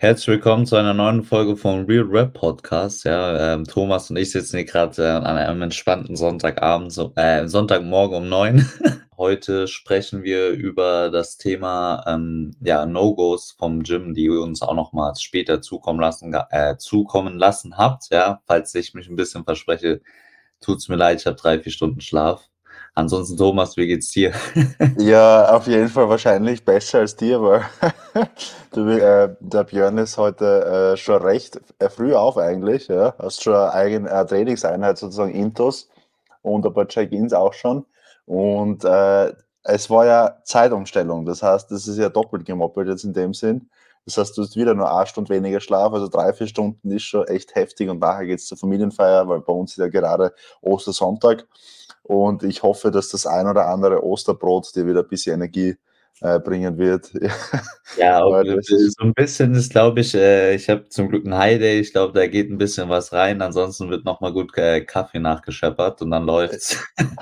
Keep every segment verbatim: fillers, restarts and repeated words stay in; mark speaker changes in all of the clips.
Speaker 1: Herzlich willkommen zu einer neuen Folge vom Real Rap Podcast. Ja, ähm, Thomas und ich sitzen hier gerade äh, an einem entspannten Sonntagabend, so, äh, Sonntagmorgen um neun. Heute sprechen wir über das Thema ähm, ja, No-Gos vom Gym, die ihr uns auch noch mal später zukommen lassen, ga- äh, zukommen lassen habt. Ja, falls ich mich ein bisschen verspreche, tut's mir leid, ich habe drei, vier Stunden Schlaf. Ansonsten, Thomas, wie geht's dir?
Speaker 2: Ja, auf jeden Fall wahrscheinlich besser als dir, weil du, äh, der Björn ist heute äh, schon recht äh, früh auf eigentlich, ja. Hast schon eine eigene äh, Trainingseinheit sozusagen Intus und ein paar Check-ins auch schon. Und äh, es war ja Zeitumstellung, das heißt, das ist ja doppelt gemoppelt jetzt in dem Sinn. Das heißt, du hast wieder nur eine Stunde weniger Schlaf, also drei, vier Stunden ist schon echt heftig und nachher geht's zur Familienfeier, weil bei uns ist ja gerade Ostersonntag. Und ich hoffe, dass das ein oder andere Osterbrot dir wieder ein bisschen Energie äh, bringen wird.
Speaker 1: Ja, auf
Speaker 2: Weil
Speaker 1: jeden
Speaker 2: das
Speaker 1: Fall.
Speaker 2: ist,
Speaker 1: So 'n bisschen ist, glaube ich äh, ich habe zum Glück 'n High Day. Ich glaube, da geht 'n bisschen was rein. Ansonsten wird noch mal gut, äh, Kaffee nachgescheppert und dann läuft's.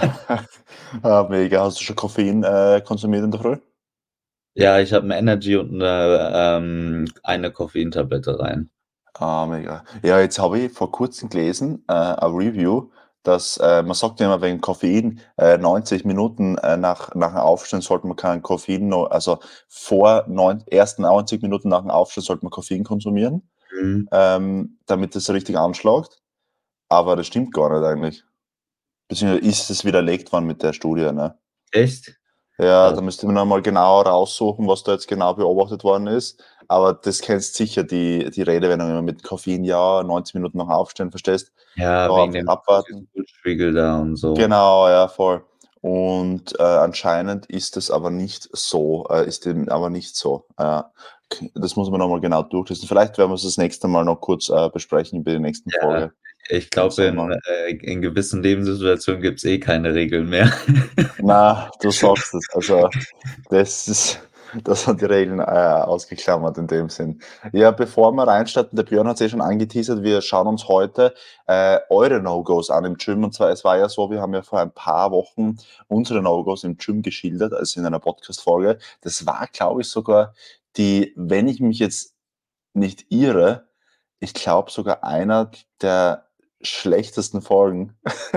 Speaker 2: ah, mega. Hast du schon Koffein äh, konsumiert in der Früh?
Speaker 1: Ja, ich habe 'n Energy und 'ne ähm, eine Koffeintablette rein.
Speaker 2: Ah, mega. Ja, jetzt habe ich vor Kurzem gelesen, äh, ein Review, dass äh, man sagt ja immer wegen Koffein, äh, neunzig Minuten äh, nach, nach dem Aufstehen sollte man kein Koffein noch, also vor neun, ersten neunzig Minuten nach dem Aufstehen sollte man Koffein konsumieren,
Speaker 1: Mhm.
Speaker 2: ähm, damit das richtig anschlägt. Aber das stimmt gar nicht eigentlich. Beziehungsweise ist es widerlegt worden mit der Studie, ne?
Speaker 1: Echt?
Speaker 2: Ja,
Speaker 1: Krass.
Speaker 2: da müsste man noch mal genauer raussuchen, was da jetzt genau beobachtet worden ist. Aber das kennst sicher, die die Redewendung immer mit Koffein, ja, neunzig Minuten nach Aufstehen, verstehst?
Speaker 1: Ja,
Speaker 2: Da
Speaker 1: wegen
Speaker 2: einfach
Speaker 1: dem
Speaker 2: abwarten.
Speaker 1: Cortisolspiegel da und so.
Speaker 2: Genau, ja, voll. Und, äh, anscheinend ist es aber nicht so äh, ist dem aber nicht so. Äh, k das muss man noch mal genau durchlesen. Vielleicht werden wir's das nächste Mal noch kurz, äh, besprechen bei der nächsten
Speaker 1: Ja,
Speaker 2: Folge.
Speaker 1: ich
Speaker 2: Ganz
Speaker 1: glaube, in
Speaker 2: normal.
Speaker 1: äh, in gewissen Lebenssituationen gibt's eh keine Regeln mehr.
Speaker 2: Na, du sagst es. Also, das ist das hat die Regeln, äh, ausgeklammert in dem Sinn. Ja, bevor wir reinstarten, der Björn hat's eh schon angeteasert, wir schauen uns heute, äh, eure No-Gos an im Gym. Und zwar, es war ja so, wir haben ja vor ein paar Wochen unsere No-Gos im Gym geschildert, also in einer Podcast-Folge. Das war, glaube ich, sogar die, wenn ich mich jetzt nicht irre, ich glaube sogar einer der schlechtesten Folgen,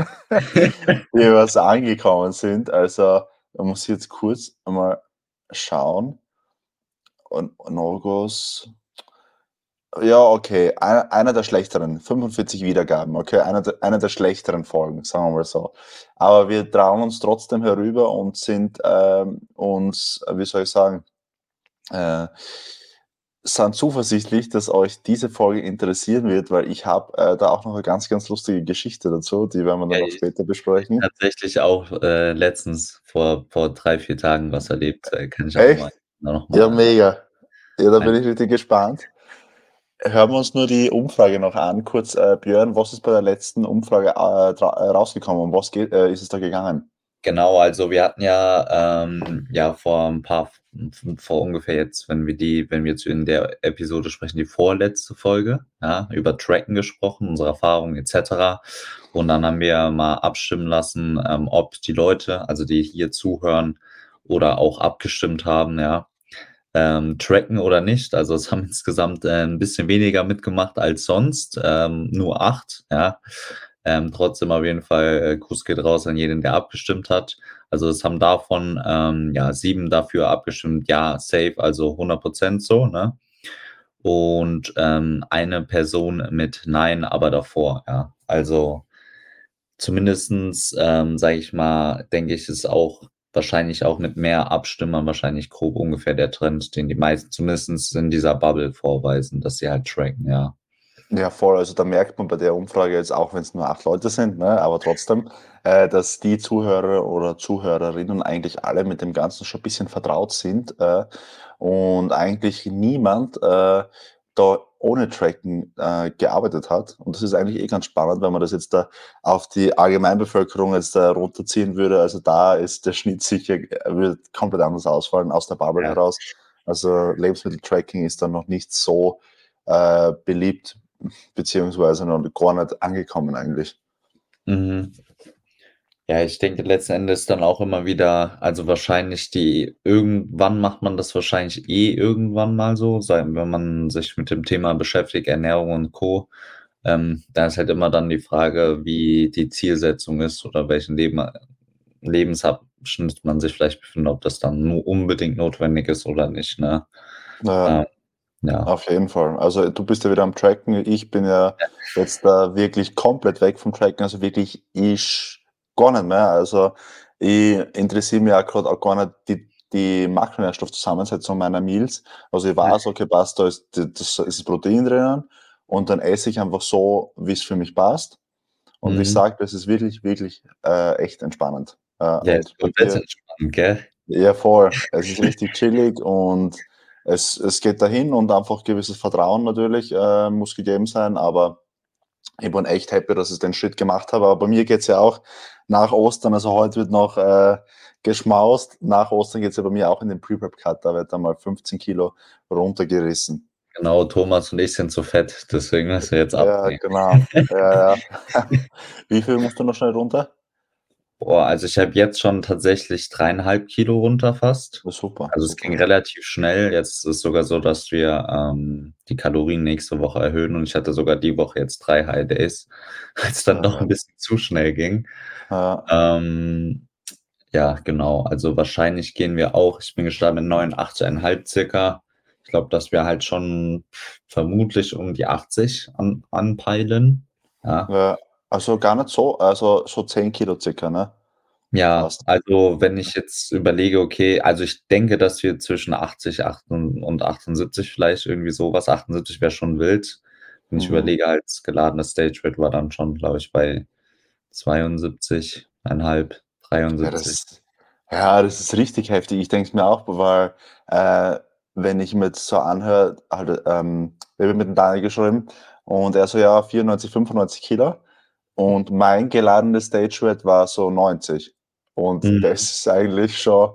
Speaker 2: die was angekommen sind. Also, da muss ich jetzt kurz einmal schauen. Und No-Gos, ja, okay, einer einer der schlechteren, fünfundvierzig Wiedergaben, okay, einer der einer der schlechteren Folgen, sagen wir mal so. Aber wir trauen uns trotzdem herüber und sind, ähm, uns, äh, wie soll ich sagen, äh, sind zuversichtlich, dass euch diese Folge interessieren wird, weil ich habe, äh, da auch noch eine ganz, ganz lustige Geschichte dazu, die werden wir dann
Speaker 1: Ja,
Speaker 2: noch
Speaker 1: ich
Speaker 2: später
Speaker 1: ich
Speaker 2: besprechen.
Speaker 1: tatsächlich auch, äh, letztens vor vor drei, vier Tagen was erlebt, äh, kann ich auch mal
Speaker 2: Echt?
Speaker 1: noch
Speaker 2: Ja,
Speaker 1: mal
Speaker 2: mega. Ja, da
Speaker 1: ein
Speaker 2: bin ich richtig gespannt. Hören wir uns nur die Umfrage noch an. Kurz, äh, Björn, was ist bei der letzten Umfrage, äh, dra äh, rausgekommen? Um was geht äh, ist es da gegangen?
Speaker 1: Genau, also wir hatten ja, ähm, ja vor ein paar v vor ungefähr jetzt, wenn wir die wenn wir jetzt in der Episode sprechen, die vorletzte Folge, ja, über Tracken gesprochen, unsere Erfahrungen et cetera. Und dann haben wir mal abstimmen lassen, ähm, ob die Leute, also die hier zuhören oder auch abgestimmt haben, ja, ähm, tracken oder nicht. Also, es haben insgesamt, äh, 'n bisschen weniger mitgemacht als sonst, ähm, nur acht, ja. Ähm, trotzdem auf jeden Fall, äh, Gruß geht raus an jeden, der abgestimmt hat. Also, es haben davon, ähm, ja, sieben dafür abgestimmt, ja, safe, also hundert Prozent so, ne? Und, ähm, eine Person mit Nein, aber davor, ja. Also, zumindestens, ähm, sage ich mal, denke ich, ist auch wahrscheinlich auch mit mehr Abstimmern wahrscheinlich grob ungefähr der Trend, den die meisten zumindestens in dieser Bubble vorweisen, dass sie halt tracken, ja.
Speaker 2: Ja, voll. Also, da merkt man bei der Umfrage jetzt, auch wenn es nur acht Leute sind, ne, aber trotzdem, äh, dass die Zuhörer oder Zuhörerinnen eigentlich alle mit dem Ganzen schon ein bisschen vertraut sind, äh, und eigentlich niemand, äh, da ohne Tracken, äh, gearbeitet hat. Und das ist eigentlich eh ganz spannend, wenn man das jetzt da auf die Allgemeinbevölkerung jetzt, äh, runterziehen würde. Also, da ist der Schnitt sicher äh, würde komplett anders ausfallen aus der Bubble
Speaker 1: Ja.
Speaker 2: heraus. Also, Lebensmittel-Tracking ist dann noch nicht so, äh, beliebt. Beziehungsweise noch gar nicht angekommen eigentlich.
Speaker 1: Mhm. Ja, ich denke letzten Endes dann auch immer wieder also wahrscheinlich die irgendwann macht man das wahrscheinlich eh irgendwann mal so, sei wenn man sich mit dem Thema beschäftigt, Ernährung und Co. Ähm, da ist halt immer dann die Frage, wie die Zielsetzung ist oder welchen Leben Lebensabschnitt man sich vielleicht befindet, ob das dann nur unbedingt notwendig ist oder nicht, ne?
Speaker 2: Ja,
Speaker 1: Ähm, ja.
Speaker 2: auf jeden Fall. Also, du bist ja wieder am Tracken. Ich bin ja
Speaker 1: Ja.
Speaker 2: jetzt da wirklich komplett weg vom Tracken, also wirklich ich gar nicht mehr. Also, ich interessiere mich auch grad auch gar nicht die die Makronährstoffzusammensetzung meiner Meals. Also, ich weiß, okay, passt, da ist d das ist Protein drinnen und dann esse ich einfach so, wie's für mich passt. Und ich
Speaker 1: Mhm.
Speaker 2: sage, das ist wirklich, wirklich, äh, echt entspannend. Äh,
Speaker 1: Ja, ist
Speaker 2: und bei
Speaker 1: komplett
Speaker 2: dir
Speaker 1: entspannt, gell?
Speaker 2: ja voll. Es ist richtig chillig und es es geht dahin und einfach gewisses Vertrauen natürlich, äh, muss gegeben sein, aber ich bin echt happy, dass ich den Schritt gemacht habe. Aber bei mir geht's ja auch nach Ostern also heute wird noch, äh, geschmaust. Nach Ostern geht's ja bei mir auch in den Pre-Prep-Cut, da wird dann mal fünfzehn Kilo runtergerissen.
Speaker 1: Genau, Thomas und ich sind zu fett, deswegen müssen wir jetzt
Speaker 2: Ja,
Speaker 1: abnehmen.
Speaker 2: genau. Ja, ja. Wie viel musst du noch schnell runter?
Speaker 1: Boah, also ich habe jetzt schon tatsächlich dreieinhalb Kilo runter fast.
Speaker 2: Ja, super,
Speaker 1: Also, es ging
Speaker 2: super.
Speaker 1: relativ schnell. Jetzt ist es sogar so, dass wir, ähm, die Kalorien nächste Woche erhöhen und ich hatte sogar die Woche jetzt drei High Days, weil's dann doch 'n bisschen zu schnell ging.
Speaker 2: Ja.
Speaker 1: Ähm, ja, genau. Also, wahrscheinlich gehen wir auch ich bin gestartet mit neunundachtzig Komma fünf circa. Ich glaube, dass wir halt schon vermutlich um die achtzig an anpeilen, ja.
Speaker 2: Ja, also gar nicht so also so zehn Kilo circa, ne?
Speaker 1: Ja,
Speaker 2: Passt.
Speaker 1: also wenn ich jetzt überlege, okay also ich denke, dass wir zwischen achtzig, achtund und achtundsiebzig vielleicht irgendwie so was achtundsiebzig wäre schon wild. Wenn ich
Speaker 2: Mhm.
Speaker 1: überlege, als geladenes Stage Weight war dann schon, glaube ich, bei zweiundsiebzig einhalb,
Speaker 2: Ja,
Speaker 1: dreiundsiebzig.
Speaker 2: das ja, das ist richtig heftig. Ich denke es mir auch, weil, äh, wenn ich mir jetzt so anhöre, halt, ähm ich habe mit dem Daniel geschrieben und er so: „Ja, vierundneunzig, fünfundneunzig Kilo“ und mein geladenes Stage Weight war so neunzig. Und das
Speaker 1: Mhm.
Speaker 2: ist eigentlich schon,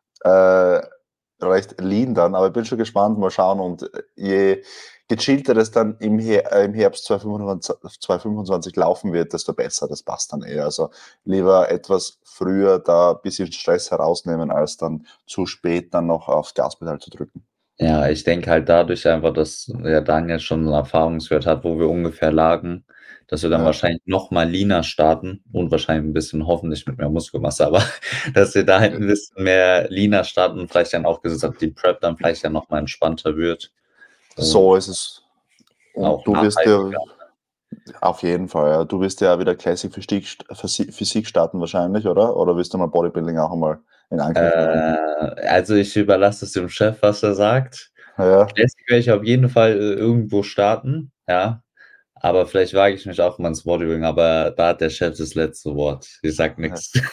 Speaker 2: äh, recht lean dann, aber ich bin schon gespannt, mal schauen und je gechillter das dann im Her äh, im Herbst zweitausendfünfundzw zweitausendfünfundzwanzig laufen wird, desto besser. Das passt dann eh. Also, lieber etwas früher da bisschen Stress herausnehmen, als dann zu spät dann noch aufs Gaspedal zu drücken.
Speaker 1: Ja, ich denke halt dadurch einfach, dass der Daniel schon 'n Erfahrungswert hat, wo wir ungefähr lagen, dass wir dann
Speaker 2: Ja.
Speaker 1: wahrscheinlich noch mal leaner starten und wahrscheinlich 'n bisschen hoffentlich mit mehr Muskelmasse, aber dass wir da halt 'n bisschen mehr leaner starten und vielleicht dann auch gesagt, die Prep dann vielleicht ja noch mal entspannter wird und
Speaker 2: So ist es. Und
Speaker 1: auch
Speaker 2: du wirst
Speaker 1: nachhaltiger,
Speaker 2: ja
Speaker 1: ne?
Speaker 2: auf jeden Fall, ja. Du wirst ja wieder Classic Physik st Physi Physik starten wahrscheinlich, oder? Oder willst du mal Bodybuilding auch einmal in Angriff nehmen?
Speaker 1: Äh, also ich überlasse es dem Chef, was er sagt.
Speaker 2: Ja.
Speaker 1: Classic werde ich auf jeden Fall, äh, irgendwo starten, ja, aber vielleicht wage ich mich auch mal ins Bodybuilding, aber da hat der Chef das letzte Wort. Ich sage
Speaker 2: Ja.
Speaker 1: nix.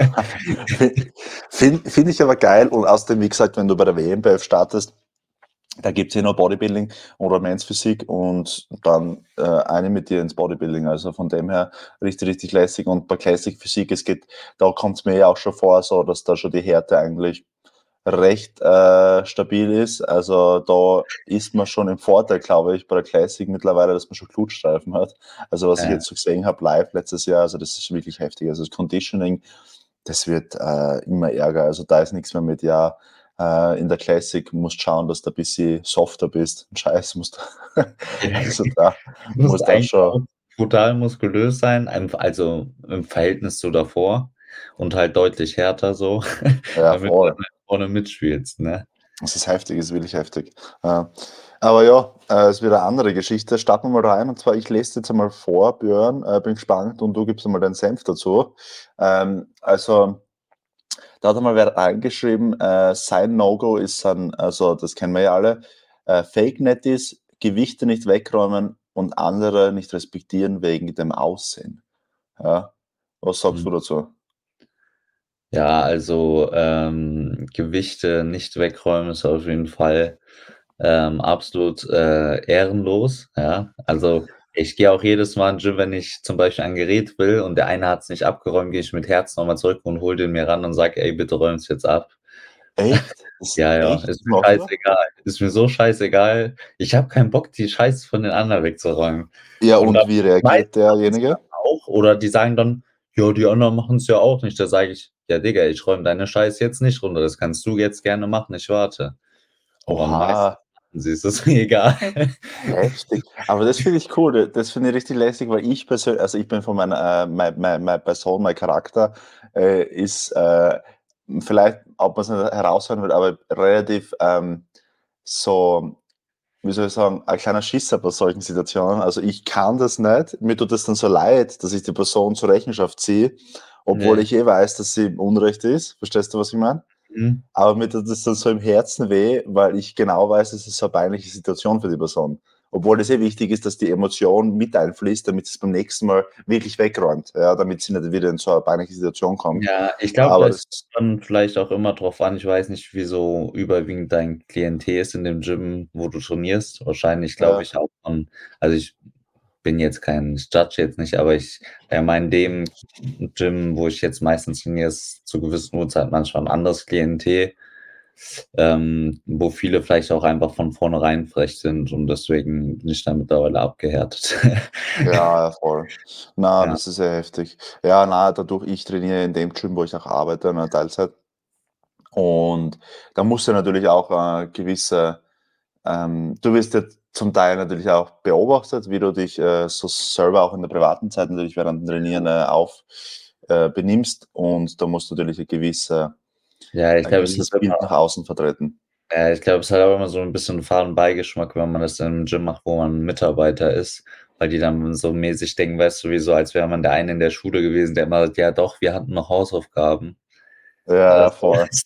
Speaker 2: Fi finde finde ich aber geil und außerdem, wie gesagt, wenn du bei der W N B F startest, da gibt's eh nur Bodybuilding oder Men's Physik und dann, äh, eine mit dir ins Bodybuilding. Also von dem her richtig, richtig lässig und bei Classic Physik, es geht da kommt's mir ja auch schon vor, so dass da schon die Härte eigentlich recht, äh, stabil ist. Also, da ist man schon im Vorteil, glaube ich, bei der Classic mittlerweile, dass man schon Glutstreifen hat. Also, was ich
Speaker 1: Ja.
Speaker 2: jetzt so gesehen habe live letztes Jahr, also das ist wirklich heftig. Also, das Conditioning, das wird, äh, immer ärger. Also, da ist nix mehr mit: „Ja, äh, in der Classic musst schauen, dass du ein bisschen softer bist.“ Scheiß, musst also da
Speaker 1: Du musst
Speaker 2: musst da
Speaker 1: eigentlich
Speaker 2: schon
Speaker 1: auch brutal muskulös sein, einf also im Verhältnis zu davor und halt deutlich härter so,
Speaker 2: Ja,
Speaker 1: damit du dann
Speaker 2: voll.
Speaker 1: halt vorne mitspielst, ne?
Speaker 2: Es ist heftig, ist wirklich heftig. Äh, aber ja, äh, ist wieder 'ne andere Geschichte. Starten wir mal rein und zwar, ich lese dir jetzt einmal vor, Björn, äh, bin gespannt und du gibst einmal deinen Senf dazu. Ähm, also, da hat einmal wer reingeschrieben, äh, sein No-Go ist dann also das kennen wir ja alle, äh, Fake Netties, Gewichte nicht wegräumen und andere nicht respektieren wegen dem Aussehen. Ja, was sagst
Speaker 1: Mhm.
Speaker 2: du dazu?
Speaker 1: Ja, also, ähm, Gewichte nicht wegräumen ist auf jeden Fall, ähm, absolut, äh, ehrenlos, ja? Also, ich gehe auch jedes Mal in Gym, wenn ich zum Beispiel ein Gerät will und der eine hat's nicht abgeräumt, gehe ich mit Herz noch mal zurück und hole den mir ran und sage: „Ey, bitte räum's jetzt ab.“
Speaker 2: Echt? Das
Speaker 1: Ja, ja,
Speaker 2: echt?
Speaker 1: ist
Speaker 2: Das
Speaker 1: mir
Speaker 2: machst du?
Speaker 1: scheißegal. Ist mir so scheißegal. Ich habe keinen Bock, die Scheiße von den anderen wegzuräumen.
Speaker 2: Ja,
Speaker 1: Und dann
Speaker 2: und wie
Speaker 1: meistens
Speaker 2: reagiert
Speaker 1: machen sie's
Speaker 2: derjenige?
Speaker 1: dann auch oder die sagen dann: Ja, die anderen machen's ja auch nicht. Da sage ich: „Ja, Digga, ich räume deine Scheiße jetzt nicht runter. Das kannst du jetzt gerne machen, ich warte.“ Und meistens
Speaker 2: Oha.
Speaker 1: machen sie's, ist mir egal.
Speaker 2: Heftig. Aber das finde ich cool. D das finde ich richtig lässig, weil ich persönlich, also, ich bin von meiner, äh mei mei meine Person, mein Charakter, äh, ist, äh, vielleicht, ob man's nicht heraushören wird, aber relativ, ähm, so, wie soll ich sagen, ein kleiner Schisser bei solchen Situationen. Also, ich kann das nicht. Mir tut das dann so leid, dass ich die Person zur Rechenschaft ziehe, obwohl
Speaker 1: Ne.
Speaker 2: ich eh weiß, dass sie im Unrecht ist. Verstehst du, was ich meine?
Speaker 1: Mhm.
Speaker 2: Aber mir tut das dann so im Herzen weh, weil ich genau weiß, es ist so 'ne peinliche Situation für die Person. Obwohl das eh wichtig ist, dass die Emotion mit einfließt, damit sie's beim nächsten Mal wirklich wegräumt, ja, damit sie nicht wieder in so 'ne peinliche Situation kommt.
Speaker 1: Ja, ich glaube,
Speaker 2: Aber
Speaker 1: das
Speaker 2: das
Speaker 1: kommt dann vielleicht auch immer drauf an. Ich weiß nicht, wie so überwiegend dein Klientel ist in dem Gym, wo du trainierst. Wahrscheinlich glaube
Speaker 2: Ja.
Speaker 1: ich auch von also, ich bin jetzt kein ich judge jetzt nicht, aber ich äh, mein dem Gym, wo ich jetzt meistens trainiere, ist zu gewissen Uhrzeiten manchmal 'n anderes Klientel, ähm, wo viele vielleicht auch einfach von vornherein frech sind und deswegen bin ich da mittlerweile abgehärtet.
Speaker 2: Ja, ja, voll. Na,
Speaker 1: Ja.
Speaker 2: das ist sehr heftig. Ja, na, dadurch ich trainiere in dem Gym, wo ich auch arbeite, ne, Teilzeit. Und da musst du natürlich auch, äh, gewisse ähm, du wirst ja zum Teil natürlich auch beobachtet, wie du dich, äh, so selber auch in der privaten Zeit natürlich während dem Trainieren, äh, auf äh, benimmst und da musst du natürlich 'ne gewisse
Speaker 1: Ja, ich
Speaker 2: ein
Speaker 1: glaube, es ist
Speaker 2: gewisses Bild
Speaker 1: immer
Speaker 2: nach außen vertreten.
Speaker 1: Ja, ich glaube, es hat auch immer so 'n bisschen faden Beigeschmack, wenn man das in 'nem Gym macht, wo man Mitarbeiter ist, weil die dann so mäßig denken, weißt du, wie so, als wäre man der eine in der Schule gewesen, der immer sagt: „Ja doch, wir hatten noch Hausaufgaben.“
Speaker 2: Ja,
Speaker 1: Äh,
Speaker 2: ja,
Speaker 1: so
Speaker 2: voll.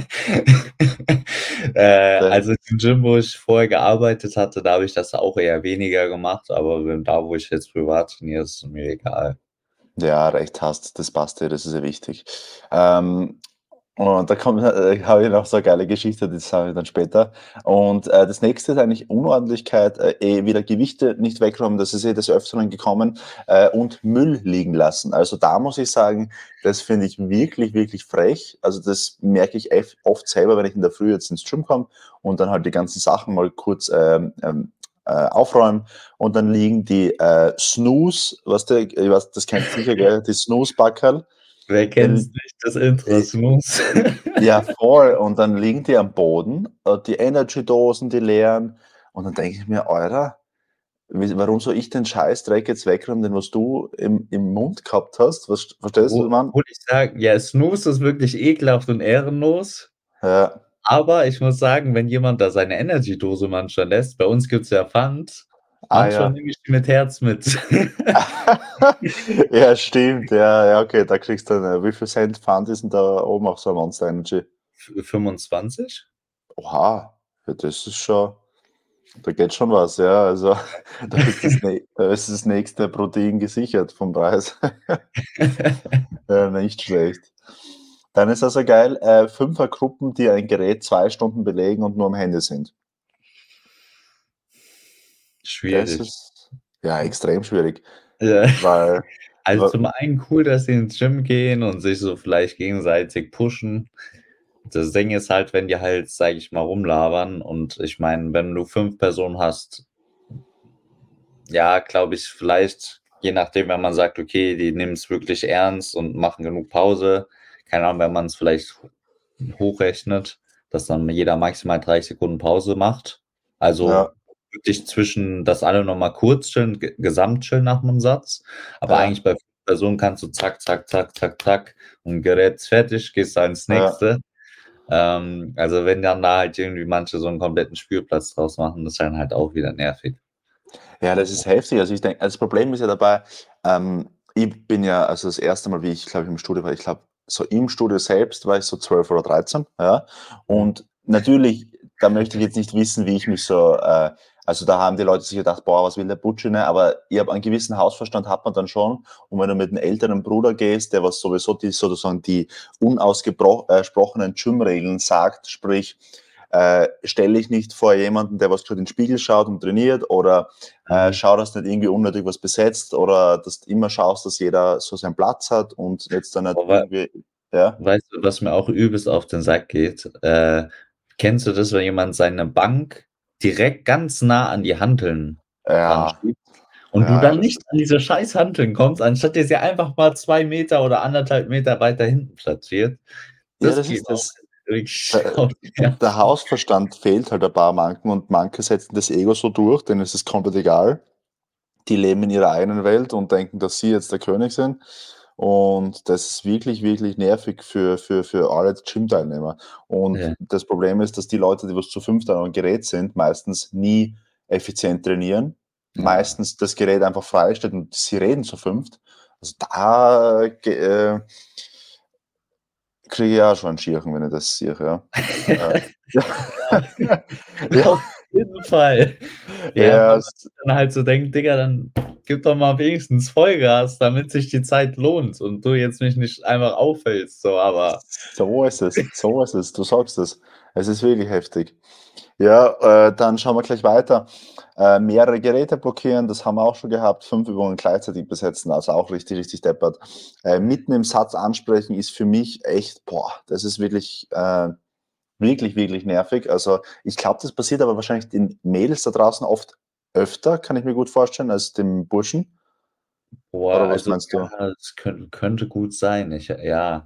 Speaker 1: äh,
Speaker 2: Das
Speaker 1: also im Gym, wo ich vorher gearbeitet hatte, da habe ich das auch eher weniger gemacht, aber wenn da, wo ich jetzt privat trainiere, ist es mir egal.
Speaker 2: Ja, recht hast, das passt ja, das ist ja wichtig. Ähm, und da kommt äh, habe ich noch so 'ne geile Geschichte, die sage ich dann später. Und, äh, das Nächste ist eigentlich Unordentlichkeit, äh, eh wieder Gewichte nicht wegräumen, das ist eh des Öfteren gekommen, äh, und Müll liegen lassen. Also, da muss ich sagen, das finde ich wirklich, wirklich frech. Also, das merke ich ef oft selber, wenn ich in der Früh jetzt ins Gym komme und dann halt die ganzen Sachen mal kurz, ähm, ähm, äh, aufräume und dann liegen die, äh, Snooze, weißt du, ich weiß, das kennst du sicher, gell, die Snooze-Backerl.
Speaker 1: Wer kennt's
Speaker 2: Den
Speaker 1: nicht, das Intra
Speaker 2: äh
Speaker 1: Snooze.
Speaker 2: Ja, voll. Und dann liegen die am Boden, äh, die Energydosen, die leeren. Und dann denke ich mir: „Alter, wie warum soll ich den Scheißdreck jetzt wegräumen, den was du im im Mund gehabt hast?“ Verst verstehst du,
Speaker 1: Obwohl
Speaker 2: was ich meine?
Speaker 1: obwohl ich sagen ja, Snooze ist wirklich ekelhaft und ehrenlos.
Speaker 2: Ja.
Speaker 1: Aber ich muss sagen, wenn jemand da seine Energydose manchmal lässt bei uns gibt's ja Pfand,
Speaker 2: Ah
Speaker 1: manchmal
Speaker 2: ja.
Speaker 1: nehme ich die mit Herz mit.
Speaker 2: Ja, stimmt. Ja, ja, okay, da kriegst du dann, äh wie viel Cent Pfand ist 'n da oben auf so 'n Monster Energy?
Speaker 1: F fünfundzwanzig.
Speaker 2: Oha, ja, das ist schon da geht schon was, ja. Also, da ist das nä da ist das nächste Protein gesichert vom Preis. Ja, nicht schlecht. Dann ist also geil, äh, Fünfergruppen, die ein Gerät zwei Stunden belegen und nur am Handy sind. Das
Speaker 1: Schwierig.
Speaker 2: ist, ja, extrem schwierig,
Speaker 1: Ja.
Speaker 2: weil
Speaker 1: Also,
Speaker 2: wa
Speaker 1: zum einen cool, dass sie ins Gym gehen und sich so vielleicht gegenseitig pushen. Das Ding ist halt, wenn die halt, sage ich mal, rumlabern und ich meine, wenn du fünf Personen hast ja, glaube ich, vielleicht, je nachdem, wenn man sagt: „Okay, die nehmen's wirklich ernst und machen genug Pause.“ Keine Ahnung, wenn man's vielleicht hochrechnet, dass dann jeder maximal dreißig Sekunden Pause macht.
Speaker 2: Ja.
Speaker 1: Also, wirklich zwischen dass alle noch mal kurz chillen, ge gesamt chillen nach 'nem Satz. Aber
Speaker 2: Ja.
Speaker 1: eigentlich bei fünf Personen kannst du zack, zack, zack, zack, zack und Gerät ist fertig, gehst da ins
Speaker 2: Ja.
Speaker 1: Nächste. Ähm, also, wenn dann da halt irgendwie manche so 'n kompletten Spielplatz draus machen, ist dann halt auch wieder nervig.
Speaker 2: Ja, das ist heftig. Also, ich denke also, das Problem ist ja dabei, ähm, ich bin ja also, das erste Mal, wie ich, glaube ich, im Studio war ich glaube, so im Studio selbst war ich so zwölf oder dreizehn, ja?
Speaker 1: Mhm.
Speaker 2: Und natürlich, da möchte ich jetzt nicht wissen, wie ich mich so, äh also, da haben die Leute sich gedacht: „Boah, was will der Butchi, ne?“ Aber ich habe einen gewissen Hausverstand hat man dann schon. Und wenn du mit 'nem älteren Bruder gehst, der was sowieso die sozusagen die unausgebro äh, sprochenen Gym-Regeln sagt, sprich, äh, stell dich nicht vor jemanden, der was grad in 'n Spiegel schaut und trainiert oder, äh,
Speaker 1: Mhm.
Speaker 2: schau, dass du nicht irgendwie unnötig was besetzt oder dass du immer schaust, dass jeder so seinen Platz hat und jetzt da nicht
Speaker 1: Aber
Speaker 2: irgendwie ja?
Speaker 1: weißt du, was mir auch übelst auf den Sack geht? Äh, kennst du das, wenn jemand seine Bank direkt ganz nah an die Hanteln dran
Speaker 2: Ja.
Speaker 1: schiebt? Und du
Speaker 2: Ja,
Speaker 1: dann
Speaker 2: das
Speaker 1: nicht
Speaker 2: ist
Speaker 1: an diese scheiß Hanteln kommst, anstatt dir sie einfach mal zwei Meter oder anderthalb Meter weiter hinten platziert.
Speaker 2: Ja,
Speaker 1: Das
Speaker 2: das
Speaker 1: geht
Speaker 2: ist
Speaker 1: auch
Speaker 2: das.
Speaker 1: wirklich
Speaker 2: Da
Speaker 1: auf die
Speaker 2: der
Speaker 1: Nerven.
Speaker 2: Hausverstand fehlt halt ein paar manchen und manche setzen das Ego so durch, denen ist es komplett egal. Die leben in ihrer eigenen Welt und denken, dass sie jetzt der König sind. Und das ist wirklich, wirklich nervig für für für alle Gym-Teilnehmer. Und
Speaker 1: Ja.
Speaker 2: das Problem ist, dass die Leute, die was zu fünft an einem Gerät sind, meistens nie effizient trainieren,
Speaker 1: Ja.
Speaker 2: meistens das Gerät einfach frei steht und sie reden zu fünft. Also, da ge äh kriege ich auch schon 'n Schirchen, wenn ich das sehe, ja. Äh, ja.
Speaker 1: Auf jeden Fall. Ja,
Speaker 2: Ja,
Speaker 1: weil man
Speaker 2: es
Speaker 1: sich dann halt so denkt: „Digga, dann gib doch mal wenigstens Vollgas, damit sich die Zeit lohnt und du jetzt mich nicht einfach aufhältst“, so, aber
Speaker 2: So ist es, so ist es. Du sagst es. Es ist wirklich heftig. Ja, äh, dann schauen wir gleich weiter. Äh, mehrere Geräte blockieren, das haben wir auch schon gehabt. fünf Übungen gleichzeitig besetzen, also auch richtig, richtig deppert. Äh, mitten im Satz ansprechen ist für mich echt boah, das ist wirklich, äh, wirklich, wirklich nervig. Also, ich glaube, das passiert aber wahrscheinlich den Mädels da draußen oft öfter, kann ich mir gut vorstellen, als den Burschen.
Speaker 1: Boah,
Speaker 2: Oder was
Speaker 1: also
Speaker 2: meinst du?
Speaker 1: ja, es könn könnte gut sein. Ich ja.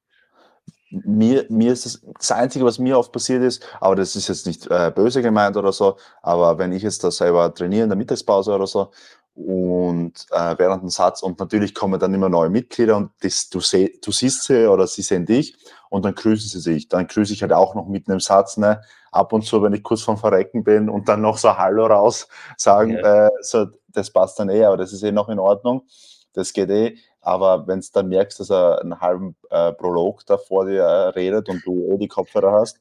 Speaker 2: Mir mir ist das das Einzige, was mir oft passiert ist, aber das ist jetzt nicht, äh, böse gemeint oder so, aber wenn ich jetzt da selber trainiere in der Mittagspause oder so und, äh, während 'n Satz und natürlich kommen dann immer neue Mitglieder und das du seh du siehst sie oder sie sehen dich und dann grüßen sie sich. Dann grüße ich halt auch noch mitten im Satz, ne? Ab und zu, wenn ich kurz vorm Verrecken bin und dann noch so „Hallo“ raus sagen,
Speaker 1: Ja.
Speaker 2: äh, so, das passt dann eh, aber das ist eh noch in Ordnung. Das geht eh. Aber wenn's dann merkst, dass er 'n halben, äh, Prolog da vor dir, äh, redet und du eh die Kopfhörer hast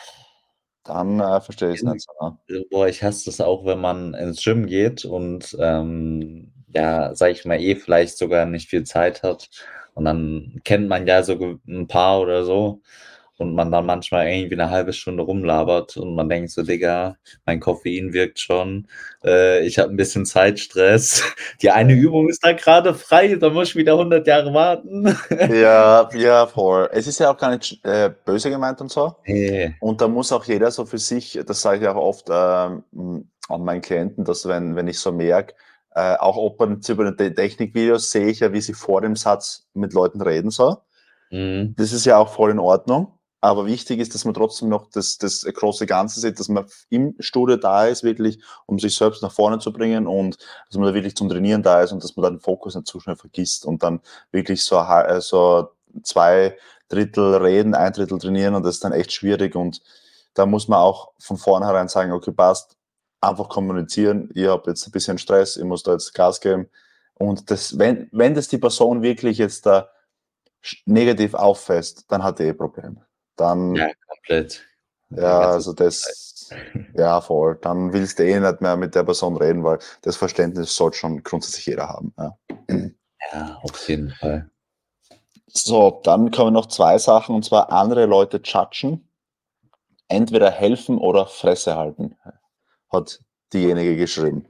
Speaker 2: dann, äh, verstehe ich's nicht so, ne?
Speaker 1: Äh, boah, ich hasse das auch, wenn man ins Gym geht und, ähm, ja, sage ich mal, eh vielleicht sogar nicht viel Zeit hat. Und dann kennt man ja so ge 'n paar oder so und man dann manchmal irgendwie 'ne halbe Stunde rumlabert und man denkt so: „Digga, mein Koffein wirkt schon. Äh, ich habe 'n bisschen Zeitstress. Die eine
Speaker 2: Ja.
Speaker 1: Übung ist da grade frei, da muss ich wieder hundert Jahre warten.“
Speaker 2: Ja, ja, voll. Es ist ja auch gar nicht sch äh, böse gemeint und so.
Speaker 1: Ne.
Speaker 2: Und da muss auch jeder so für sich das sage ich auch oft, ähm, hm, an meinen Klienten, dass wenn wenn ich so merke, äh, auch Opern zu über den Technikvideos sehe ich ja, wie sie vor dem Satz mit Leuten reden so.
Speaker 1: Mhm.
Speaker 2: Das ist ja auch voll in Ordnung, aber wichtig ist, dass man trotzdem noch das das große Ganze sieht, dass man f im Studio da ist wirklich, um sich selbst nach vorne zu bringen und dass man da wirklich zum Trainieren da ist und dass man da den Fokus nicht zu schnell vergisst und dann wirklich so ha äh, so zwei Drittel reden, ein Drittel trainieren und das ist dann echt schwierig und da muss man auch von vornherein sagen: „Okay, passt.“ Einfach kommunizieren: „Ich habe jetzt 'n bisschen Stress, ich muss da jetzt Gas geben.“ Und das wenn wenn das die Person wirklich jetzt da sch negativ auffasst, dann hat die eh Probleme. Dann
Speaker 1: Ja, komplett. Die
Speaker 2: ja,
Speaker 1: ganze
Speaker 2: also
Speaker 1: Zeit.
Speaker 2: das ja, voll. Dann willst du eh nicht mehr mit der Person reden, weil das Verständnis sollte schon grundsätzlich jeder haben, ja.
Speaker 1: Ja, auf jeden Fall.
Speaker 2: So, dann kommen noch zwei Sachen, und zwar andere Leute judgen. Entweder helfen oder Fresse halten, hat diejenige geschrieben.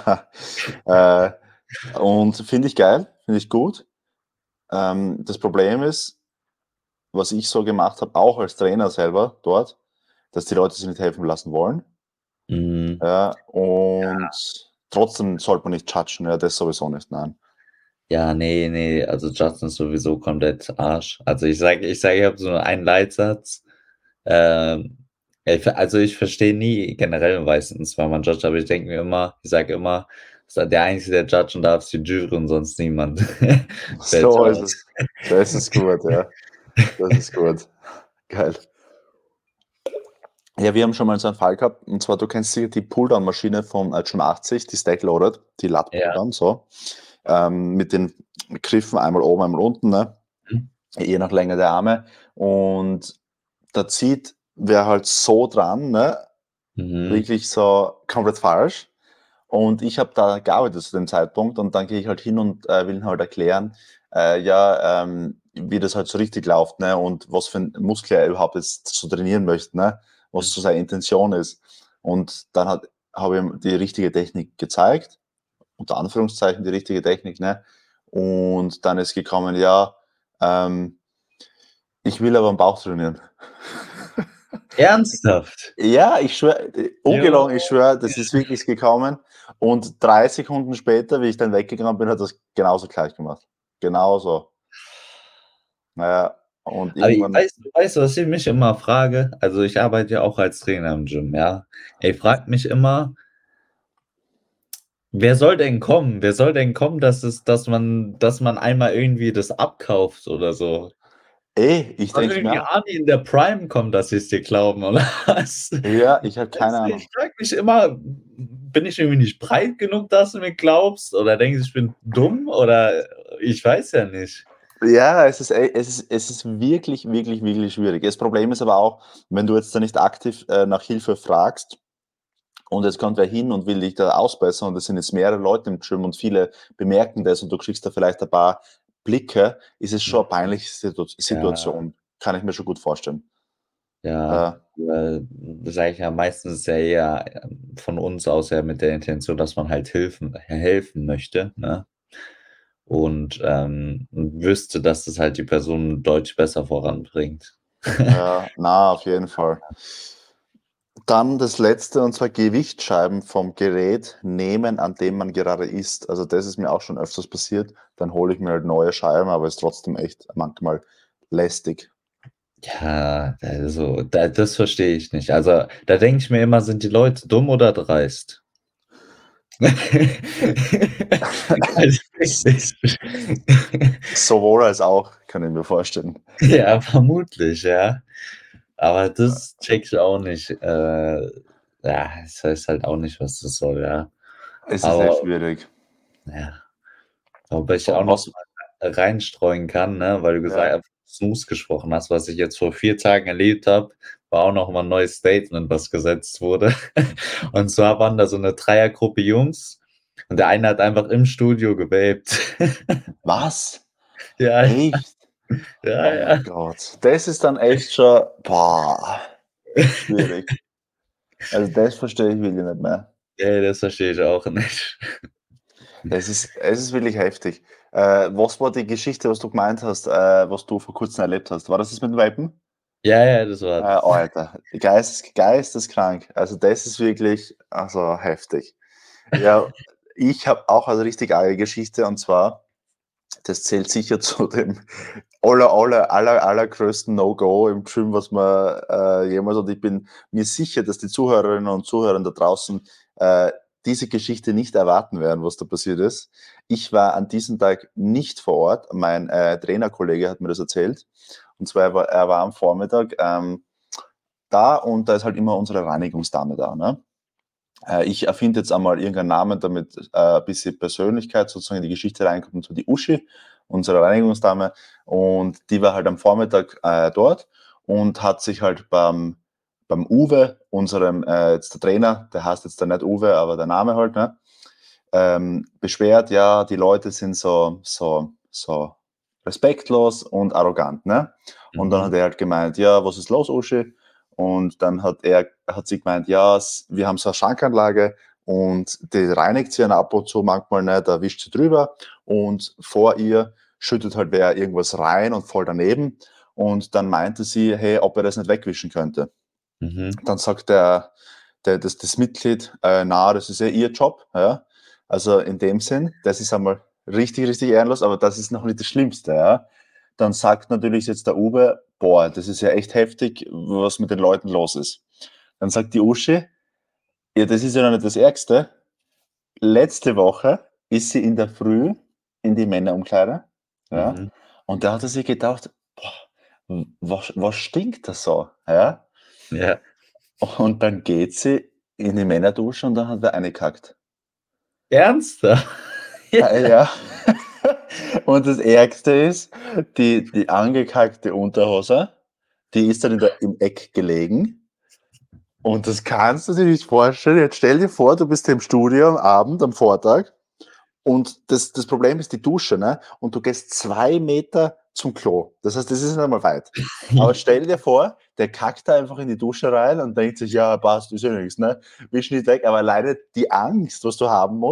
Speaker 2: Äh, und finde ich geil, finde ich gut. Ähm, das Problem ist, was ich so gemacht habe, auch als Trainer selber dort, dass die Leute sich nicht helfen lassen wollen.
Speaker 1: Mhm.
Speaker 2: Ja,
Speaker 1: Ja.
Speaker 2: und trotzdem sollte man nicht judgen, ja, das sowieso nicht, nein.
Speaker 1: Ja, ne, ne, also judgen ist sowieso komplett Arsch. Also, ich sage ich sage, ich habe so einen Leitsatz, ähm, ey, v also, ich verstehe nie generell meistens, wenn man judgt, aber ich denke mir immer ich sage immer: „So, der Einzige, der judgen darf, ist die Jury und sonst niemand.“ Fertig
Speaker 2: So ist
Speaker 1: aus.
Speaker 2: es. Das ist gut, ja. Das ist gut. Geil. Ja, wir haben schon mal so 'n Fall gehabt, und zwar, du kennst sicher die Pulldown-Maschine vom, äh, Gym achtzig, die Stack Loaded, die Lat
Speaker 1: Ja.
Speaker 2: Pulldown, so, ähm, mit den Griffen einmal oben, einmal unten, ne?
Speaker 1: Mhm.
Speaker 2: Je nach Länge der Arme. Und da zieht wer halt so dran, ne,
Speaker 1: Mhm.
Speaker 2: wirklich so komplett falsch. Und ich habe da gearbeitet zu dem Zeitpunkt und dann gehe ich halt hin und, äh, will ihm halt erklären, äh, ja, ähm, wie das halt so richtig läuft, ne, und was für 'n Muskel er überhaupt jetzt so trainieren möchte, ne, was
Speaker 1: Mhm.
Speaker 2: so seine Intention ist. Und dann hat habe ich ihm die richtige Technik gezeigt, unter Anführungszeichen die richtige Technik, ne? Und dann ist gekommen: „Ja, ähm“ „ich will aber 'n Bauch trainieren.“
Speaker 1: Ernsthaft?
Speaker 2: Ja, ich schwöre, äh,
Speaker 1: Jo.
Speaker 2: ungelogen, ich schwöre, das ist wirklich gekommen. Und drei Sekunden später, wie ich dann weggegangen bin, hat das genauso gleich gemacht. Genauso. Ja, und
Speaker 1: Aber ich
Speaker 2: irgendwann
Speaker 1: weißt du weißt du, was ich mich immer frage? Also, ich arbeite ja auch als Trainer im Gym, ja? Ich frage mich immer wer soll denn kommen? Wer soll denn kommen, dass es dass man dass man einmal irgendwie das abkauft oder so?
Speaker 2: Ey, ich
Speaker 1: Soll
Speaker 2: denke mir
Speaker 1: irgendwie
Speaker 2: auch.
Speaker 1: Arni in der Prime kommen, dass sie's dir glauben oder was?
Speaker 2: Ja, ich habe keine
Speaker 1: Weißt du,
Speaker 2: Ahnung.
Speaker 1: ich frage mich immer, bin ich irgendwie nicht breit genug, dass du mir glaubst? Oder denkst du, ich bin dumm? Oder ich weiß ja nicht.
Speaker 2: Ja, es ist ey, es ist es ist wirklich, wirklich, wirklich schwierig. Das Problem ist aber auch, wenn du jetzt da nicht aktiv, äh, nach Hilfe fragst und jetzt kommt wer hin und will dich da ausbessern und es sind jetzt mehrere Leute im Gym und viele bemerken das und du kriegst da vielleicht ein paar Blicke, ist es schon 'ne
Speaker 1: Mhm.
Speaker 2: peinliche Situ
Speaker 1: Ja,
Speaker 2: Situation. Kann ich mir schon gut vorstellen.
Speaker 1: ja,
Speaker 2: Äh,
Speaker 1: äh, sage ich ja, meistens ja eher, ähm, von uns aus ja mit der Intention, dass man halt hilfen helfen möchte, ne? Und, ähm, wüsste, dass das halt die Person deutlich besser voranbringt.
Speaker 2: ja, na, auf jeden Fall. Dann das Letzte, und zwar Gewichtsscheiben vom Gerät nehmen, an dem man gerade ist. Also, das ist mir auch schon öfters passiert. Dann hole ich mir halt neue Scheiben, aber ist trotzdem echt manchmal lästig.
Speaker 1: Ja, also, da das verstehe ich nicht. Also, da denke ich mir immer: „Sind die Leute dumm oder dreist?“ Also,
Speaker 2: S
Speaker 1: wirklich.
Speaker 2: Sowohl als auch, kann ich mir vorstellen.
Speaker 1: Ja, vermutlich, ja. Aber das checke ich auch nicht. Äh, ja, ich weiß halt auch nicht, was das soll, ja.
Speaker 2: Es ist echt
Speaker 1: Aber
Speaker 2: schwierig.
Speaker 1: ja, wobei ich
Speaker 2: Wa
Speaker 1: auch noch
Speaker 2: was
Speaker 1: mal reinstreuen kann, ne, weil du
Speaker 2: Ja.
Speaker 1: gesagt Snooze gesprochen hast, was ich jetzt vor vier Tagen erlebt habe, war auch noch mal 'n neues Statement, was gesetzt wurde. Und zwar waren da so 'ne Dreiergruppe Jungs und der eine hat einfach im Studio gevaped.
Speaker 2: Was?
Speaker 1: Ja,
Speaker 2: Echt?
Speaker 1: ja,
Speaker 2: Oh
Speaker 1: ja.
Speaker 2: mein Gott. Das ist dann echt schon, boah, schwierig. Also, das verstehe ich wirklich nicht mehr.
Speaker 1: Ne, das verstehe ich auch nicht.
Speaker 2: Es ist es ist wirklich heftig. Äh, was war die Geschichte, was du gemeint hast, äh, was du vor Kurzem erlebt hast? War das das mit dem Vapen?
Speaker 1: Ja, ja, das war
Speaker 2: Äh,
Speaker 1: das.
Speaker 2: Alter, geistes geisteskrank. Also, das ist wirklich, also, heftig. Ja, ich habe auch eine richtig arge Geschichte, und zwar, das zählt sicher zu dem aller, aller, aller, allergrößten No-Go im Gym, was man, äh, jemals, und ich bin mir sicher, dass die Zuhörerinnen und Zuhörer da draußen, äh, diese Geschichte nicht erwarten werden, was da passiert ist. Ich war an diesem Tag nicht vor Ort. Mein, äh, Trainerkollege hat mir das erzählt. Und zwar, er war er war am Vormittag, ähm, da, und da ist halt immer unsere Reinigungsdame da, ne? Äh, ich erfinde jetzt einmal irgendeinen Namen, damit, äh, ein bisschen Persönlichkeit sozusagen in die Geschichte reinkommt, und zwar die Uschi, unsere Reinigungsdame. Und die war halt am Vormittag, äh, dort und hat sich halt beim beim Uwe, unserem, äh, jetzt der Trainer, der heißt jetzt da nicht Uwe, aber der Name halt, ne, ähm, beschwert, ja, die Leute sind so so so respektlos und arrogant, ne? Und dann
Speaker 1: Mhm,
Speaker 2: hat er halt gemeint: „Ja, was ist los, Uschi?“ Und dann hat er hat sie gemeint: „Ja, s wir haben so 'ne Schrankanlage und die reinigt sie dann ab und zu manchmal, ne, da wischt sie drüber und vor ihr schüttet halt wer irgendwas rein und voll daneben.“ Und dann meinte sie: „Hey, ob er das nicht wegwischen könnte.“
Speaker 1: mhm,
Speaker 2: Dann sagt der der das das Mitglied: „Äh, na, das ist ja ihr Job“, ja? Also, in dem Sinn, das ist einmal richtig, richtig ehrenlos, aber das ist noch nicht das Schlimmste, ja? Dann sagt natürlich jetzt der Uwe: „Boah, das ist ja echt heftig, was mit den Leuten los ist.“ Dann sagt die Uschi: „Ja, das ist ja noch nicht das Ärgste. Letzte Woche ist sie in der Früh in die Männerumkleide, ja,
Speaker 1: mhm.
Speaker 2: und da hat sie sich gedacht: „Boah, w was was stinkt da so?“ Ja?
Speaker 1: Ja.
Speaker 2: Und dann geht sie in die Männerdusche und dann hat er eingekackt.
Speaker 1: Ernsthaft?
Speaker 2: Äh, ja. Und das Ärgste ist, die die angekackte Unterhose, die ist dann in der im Eck gelegen, und das kannst du dir nicht vorstellen. Jetzt stell dir vor, du bist im Studio am Abend, am Vortag, und das das Problem ist die Dusche, ne? Und du gehst zwei Meter zum Klo. Das heißt, das ist nicht einmal weit. Aber stell dir vor, der kackt da einfach in die Dusche rein und denkt sich: „Ja, passt, ist ja nix, ne? Wisch nicht weg.“ Aber alleine die Angst, was du haben musst,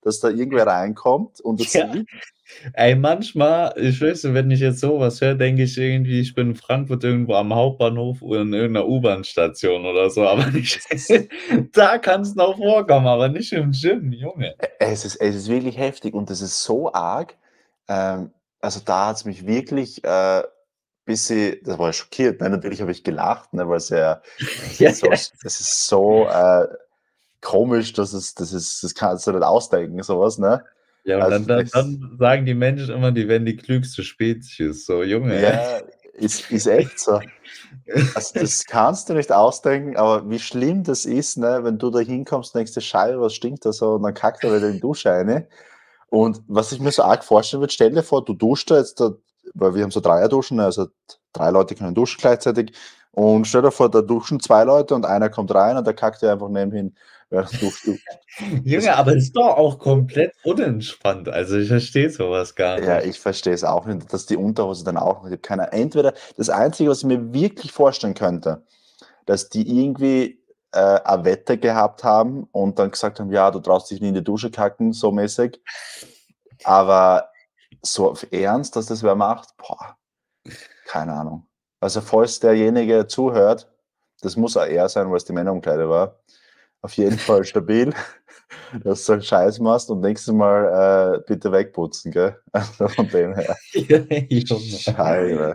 Speaker 2: dass da irgendwer reinkommt und das
Speaker 1: Ja.
Speaker 2: sieht?
Speaker 1: Ey, manchmal, ich weiß nicht, wenn ich jetzt so was höre, denke ich irgendwie, ich bin in Frankfurt irgendwo am Hauptbahnhof oder in irgend 'ner U-Bahn-Station oder so, aber nicht
Speaker 2: Es ist
Speaker 1: da kann's noch vorkommen, aber nicht im Gym, Junge.
Speaker 2: Ä es ist es ist wirklich heftig und das ist so arg. Ähm, also, da hat's mich wirklich, äh, bisschen da war ich schockiert, ne? Natürlich habe ich gelacht, ne, weil's ja das
Speaker 1: Ja,
Speaker 2: ist so
Speaker 1: ja.
Speaker 2: s das ist so, äh, komisch, dass es das ist das kannst du nicht ausdenken, so was, ne?
Speaker 1: Ja, und dann
Speaker 2: Also,
Speaker 1: dann
Speaker 2: das
Speaker 1: dann sagen die Menschen immer, die wären die klügste Spezies, so, Junge.
Speaker 2: Ja, ist ist echt so. Also, das kannst du nicht ausdenken, aber wie schlimm das ist, ne, wenn du da hinkommst und denkst dir: „Scheiße, was stinkt da so?“ Und dann kackt er wieder in die Dusche rein. Und was ich mir so arg vorstellen würde, stell dir vor, du duschst da jetzt da weil wir haben so Dreierduschen, also drei Leute können duschen gleichzeitig. Und stell dir vor, da duschen zwei Leute und einer kommt rein und der kackt dir einfach nebenhin, während duschst du. Das
Speaker 1: Junge, aber ist doch auch komplett unentspannt. Also, ich verstehe so was gar
Speaker 2: Ja,
Speaker 1: nicht.
Speaker 2: ich verstehe es auch nicht, dass die Unterhose dann auch noch keine entweder das Einzige, was ich mir wirklich vorstellen könnte, dass die irgendwie, äh, eine Wette gehabt haben und dann gesagt haben: „Ja, du traust dich nie in die Dusche kacken“, so mäßig. Aber so auf Ernst, dass das wer macht? Boah, keine Ahnung. Also, falls derjenige zuhört, das muss auch er sein, weil's die Männerumkleide war. Auf jeden Fall stabil, dass du so 'n Scheiß machst und nächstes Mal, äh, bitte wegputzen, gell? Also, von dem her.
Speaker 1: Ja, Junge.
Speaker 2: Scheibe.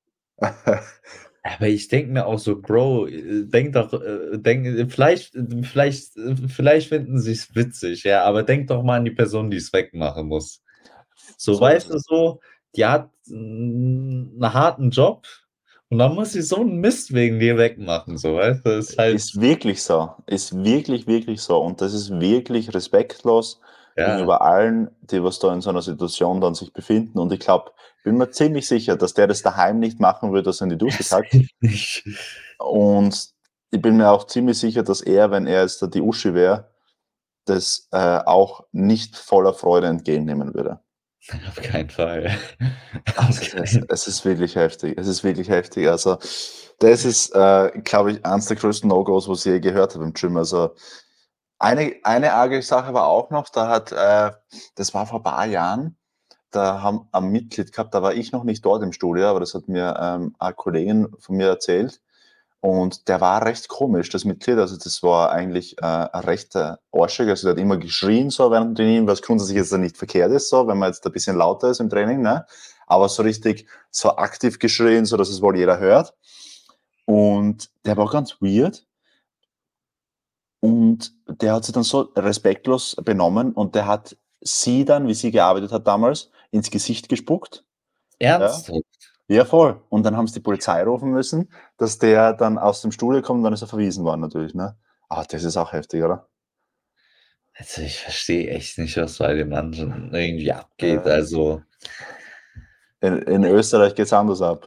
Speaker 1: Aber ich denke mir auch so: „Bro, äh, denk doch äh, denk äh, vielleicht äh, vielleicht äh, vielleicht finden sie's witzig, ja, aber denk doch mal an die Person, die's wegmachen muss.“ So,
Speaker 2: So ist
Speaker 1: weißt du,
Speaker 2: es.
Speaker 1: so, die hat 'n 'n harten Job und dann muss sie so 'n Mist wegen dir wegmachen, so, weißt du? Ist halt
Speaker 2: Ist wirklich so. Ist wirklich, wirklich so. Und das ist wirklich respektlos
Speaker 1: Ja.
Speaker 2: gegenüber allen, die was da in so 'ner Situation dann sich befinden. Und ich glaube bin mir ziemlich sicher, dass der das daheim nicht machen würde, dass er in die
Speaker 1: Ja,
Speaker 2: Dusche kackt.
Speaker 1: safe nicht.
Speaker 2: Und ich bin mir auch ziemlich sicher, dass er, wenn er jetzt da die Uschi wäre, das, äh, auch nicht voller Freude entgegennehmen würde.
Speaker 1: Auf keinen Fall. Auf
Speaker 2: Also, es ist
Speaker 1: keinen
Speaker 2: es ist wirklich heftig. Es ist wirklich heftig. Also, das ist, äh, glaube ich, eins der größten No-Gos, was ich je gehört habe im Gym. Also, eine eine arge Sache war auch noch, da hat, äh das war vor paar Jahren, da haben ein Mitglied gehabt, da war ich noch nicht dort im Studio, aber das hat mir, ähm, eine Kollegin von mir erzählt. Und der war recht komisch, das Mitglied. Also, das war eigentlich, äh, ein rechter Arschig. Also, der hat immer geschrien so während dem Training, was grundsätzlich jetzt nicht verkehrt ist so, wenn man jetzt ein bisschen lauter ist im Training, ne? Aber so richtig so aktiv geschrien, sodass es wohl jeder hört. Und der war ganz weird. Und der hat sich dann so respektlos benommen und der hat sie dann, wie sie gearbeitet hat damals, ins Gesicht gespuckt. Ja.
Speaker 1: Ernsthaft?
Speaker 2: Ja, voll. Und dann haben sie die Polizei rufen müssen, dass der dann aus dem Studio kommt und dann ist er verwiesen worden natürlich, ne? Ah, das ist auch heftig, oder?
Speaker 1: Also, ich verstehe echt nicht, was bei den Menschen irgendwie abgeht.
Speaker 2: Ja.
Speaker 1: Also
Speaker 2: In in Österreich geht's anders ab.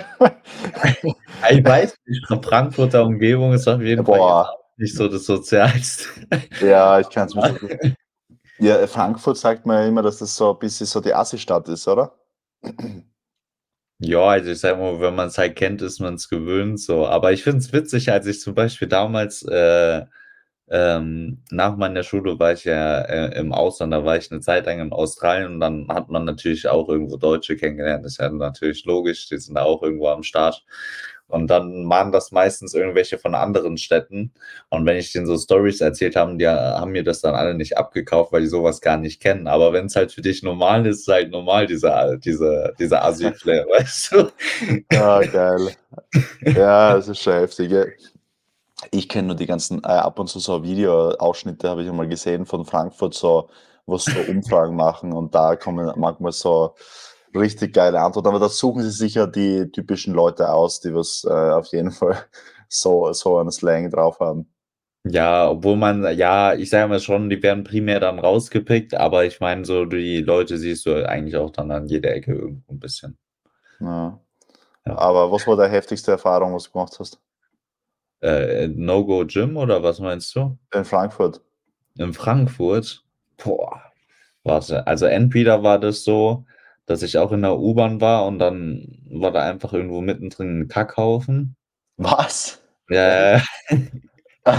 Speaker 1: Ich weiß nicht, von Frankfurter Umgebung ist auf jeden Fall jetzt
Speaker 2: Boah.
Speaker 1: auch nicht so das Sozialste.
Speaker 2: Ja, ich kann's mir vorstellen. Ja, Frankfurt sagt man ja immer, dass das so 'n bisschen so die Assi-Stadt ist, oder?
Speaker 1: Ja, also, ich sage mal, wenn man's halt kennt, ist man's gewöhnt so. Aber ich finde es witzig, als ich zum Beispiel damals, äh, ähm nach meiner Schule war ich ja, äh, im Ausland, da war ich 'ne Zeit lang in Australien und dann hat man natürlich auch irgendwo Deutsche kennengelernt. Das ist ja natürlich logisch, die sind da auch irgendwo am Start. Und dann waren das meistens irgendwelche von anderen Städten. Und wenn ich denen so Storys erzählt haben, die haben mir das dann alle nicht abgekauft, weil die so was gar nicht kennen. Aber wenn's halt für dich normal ist, ist halt normal, dieser dieser dieser Assi-Flair, weißt du?
Speaker 2: Ah, geil. Ja, das ist schon heftig, ja. Ich kenne nur die ganzen äh, ab und zu so Videoausschnitte habe ich einmal gesehen von Frankfurt, so wo's so Umfragen machen und da kommen manchmal so richtig geile Antworten. Aber da suchen sie sich ja die typischen Leute aus, die was, äh, auf jeden Fall so so einen Slang drauf haben.
Speaker 1: Ja, obwohl man ja, ich sage mal schon, die werden primär dann rausgepickt, aber ich meine so, die Leute siehst du eigentlich auch dann an jeder Ecke irgendwo 'n bisschen.
Speaker 2: Ja.
Speaker 1: Ja.
Speaker 2: Aber was war deine heftigste Erfahrung, was du gemacht hast?
Speaker 1: Äh, No-Go Gym oder was meinst du?
Speaker 2: In Frankfurt.
Speaker 1: In Frankfurt? Boah, warte, also, entweder war das so, dass ich auch in der U-Bahn war und dann war da einfach irgendwo mittendrin 'n Kackhaufen.
Speaker 2: Was?
Speaker 1: Ja, ja, ja.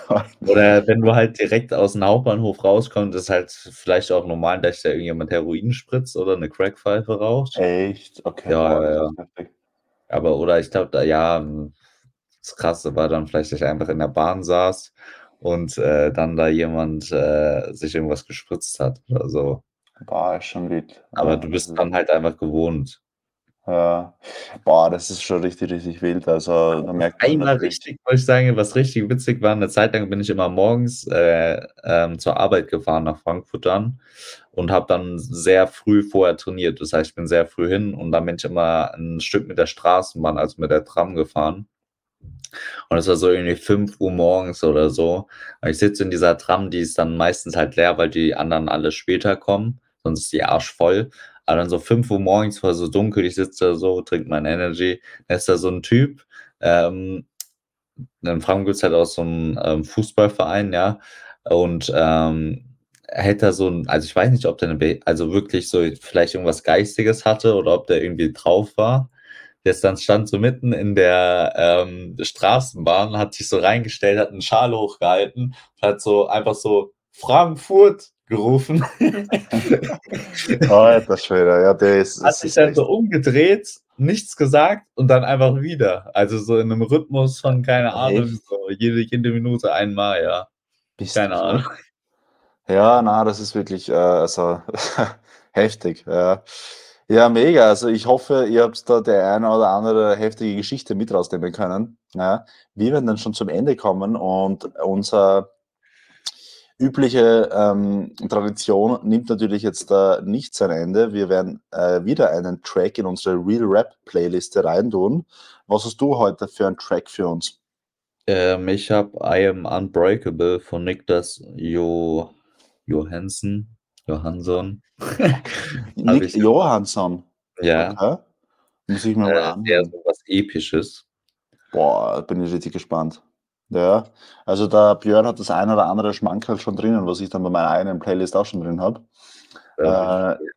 Speaker 1: Oder wenn du halt direkt aus dem Hauptbahnhof rauskommst, ist halt vielleicht auch normal, dass da irgendjemand Heroin spritzt oder 'ne Crackpfeife raucht.
Speaker 2: Echt? Okay,
Speaker 1: Ja,
Speaker 2: boah,
Speaker 1: ja,
Speaker 2: das
Speaker 1: ja.
Speaker 2: ist heftig.
Speaker 1: Aber oder ich glaube da ja, hm, das Krasse war dann vielleicht, dass ich einfach in der Bahn saß und, äh, dann da jemand, äh, sich irgendwas gespritzt hat oder so.
Speaker 2: Boah, ist schon wild.
Speaker 1: Aber
Speaker 2: Ja,
Speaker 1: du
Speaker 2: das
Speaker 1: bist
Speaker 2: ist
Speaker 1: dann halt einfach gewohnt.
Speaker 2: ja. Boah, das ist schon richtig, richtig wild. Also, da merkt man
Speaker 1: Einmal
Speaker 2: natürlich
Speaker 1: richtig muss ich sagen, was richtig witzig war, 'ne Zeit lang bin ich immer morgens, äh, ähm, zur Arbeit gefahren nach Frankfurt dann und habe dann sehr früh vorher trainiert. Das heißt, ich bin sehr früh hin und dann bin ich immer 'n Stück mit der Straßenbahn, also mit der Tram gefahren. Und es war so irgendwie fünf Uhr morgens oder so. Und ich sitze in dieser Tram, die ist dann meistens halt leer, weil die anderen alle später kommen, sonst ist die arschvoll. Aber dann so fünf Uhr morgens war so dunkel, ich sitze da so, trinke mein Energy. Da ist da so 'n Typ, ähm in Frankfurt gibt's halt auch so 'n, ähm, Fußballverein, ja, und, ähm, er hält da so 'n also, ich weiß nicht, ob der 'ne Be also, wirklich so vielleicht irgendwas Geistiges hatte oder ob der irgendwie drauf war. Der ist dann stand so mitten in der, ähm, Straßenbahn, hat sich so reingestellt, hat 'n Schal hochgehalten und hat so einfach so: „Frankfurt!“ gerufen.
Speaker 2: Alter Schwede, ja, der ist
Speaker 1: Hat
Speaker 2: es
Speaker 1: sich
Speaker 2: ist
Speaker 1: dann
Speaker 2: echt
Speaker 1: so umgedreht, nichts gesagt und dann einfach wieder. Also, so in 'nem Rhythmus von, keine Ahnung,
Speaker 2: echt?
Speaker 1: so jede jede Minute einmal, ja.
Speaker 2: Bist du
Speaker 1: Keine Ahnung.
Speaker 2: verrückt? Ja, na, das ist wirklich, äh, also heftig, ja. Ja, mega. Also, ich hoffe, ihr habt da die eine oder andere heftige Geschichte mit rausnehmen können, ja. Wir werden dann schon zum Ende kommen und unser übliche, ähm, Tradition nimmt natürlich jetzt, äh, nicht sein Ende. Wir werden, äh, wieder einen Track in unsere Real Rap Playliste reintun. Was hast du heute für 'n Track für uns?
Speaker 1: Ähm, ich habe „I Am Unbreakable“ von Niklas Jo Johansson Johansson. Habe
Speaker 2: Nick
Speaker 1: ich
Speaker 2: Johansson.
Speaker 1: ja,
Speaker 2: Okay, muss ich mir mal
Speaker 1: äh, eher
Speaker 2: anhören.
Speaker 1: so was Episches.
Speaker 2: Boah, bin ich richtig gespannt. Ja, also der Björn hat das ein oder andere Schmankerl schon drinnen, was ich dann bei meiner eigenen Playlist auch schon drin habe.
Speaker 1: Äh, wie
Speaker 2: Äh,
Speaker 1: viel?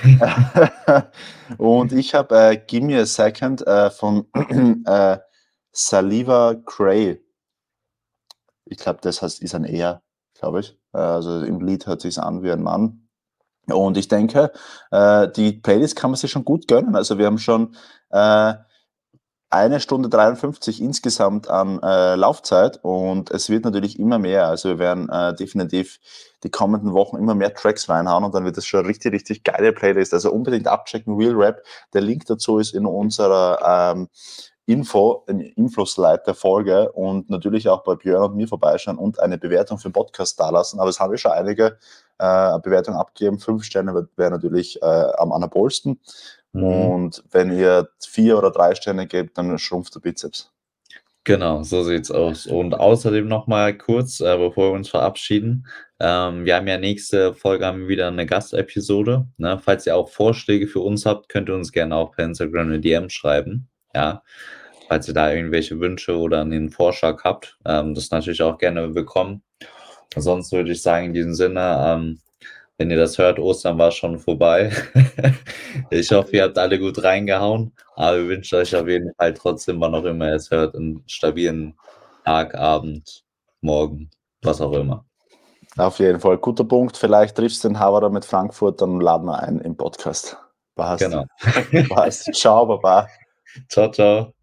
Speaker 2: und ich habe, äh, „Give Me a Second“, äh, von, äh, Saliva Cray. Ich glaube, das heißt ist ein er, glaube ich. Äh, also im Lied hört sich's an wie ein Mann. Und ich denke, äh, die Playlist kann man sich schon gut gönnen. Also, wir haben schon, äh, eine Stunde dreiundfünfzig insgesamt an, äh, Laufzeit und es wird natürlich immer mehr. Also, wir werden, äh, definitiv die kommenden Wochen immer mehr Tracks reinhauen und dann wird das schon 'ne richtig, richtig geile Playlist. Also, unbedingt abchecken, Real Rap. Der Link dazu ist in unserer, ähm, Info im Info-Slide der Folge und natürlich auch bei Björn und mir vorbeischauen und eine Bewertung für 'n Podcast dalassen. Aber es haben ja schon einige, äh, Bewertungen abgegeben. fünf Sterne wär wäre natürlich, äh, am allercoolsten.
Speaker 1: Mhm.
Speaker 2: Und wenn ihr vier oder drei Sterne gebt, dann schrumpft der Bizeps.
Speaker 1: Genau, so sieht's aus. Und außerdem noch mal kurz, äh, bevor wir uns verabschieden, ähm, wir haben ja nächste Folge haben wir wieder 'ne Gastepisode, ne? Falls ihr auch Vorschläge für uns habt, könnt ihr uns gerne auch per Instagram 'ne D M schreiben, ja? Falls ihr da irgendwelche Wünsche oder 'nen Vorschlag habt, ähm, das ist natürlich auch gerne willkommen. Sonst würde ich sagen, in diesem Sinne, ähm, wenn ihr das hört, Ostern war schon vorbei. Ich hoffe, ihr habt alle gut reingehauen, aber wir wünschen euch auf jeden Fall trotzdem, wann auch immer ihr es hört, 'n stabilen Tag, Abend, Morgen, was auch immer.
Speaker 2: Auf jeden Fall, guter Punkt. Vielleicht triffst du den Haberer mit Frankfurt, dann laden wir ein im Podcast. Passt.
Speaker 1: Genau.
Speaker 2: Passt. Ciao, baba.
Speaker 1: Tschau, tschau.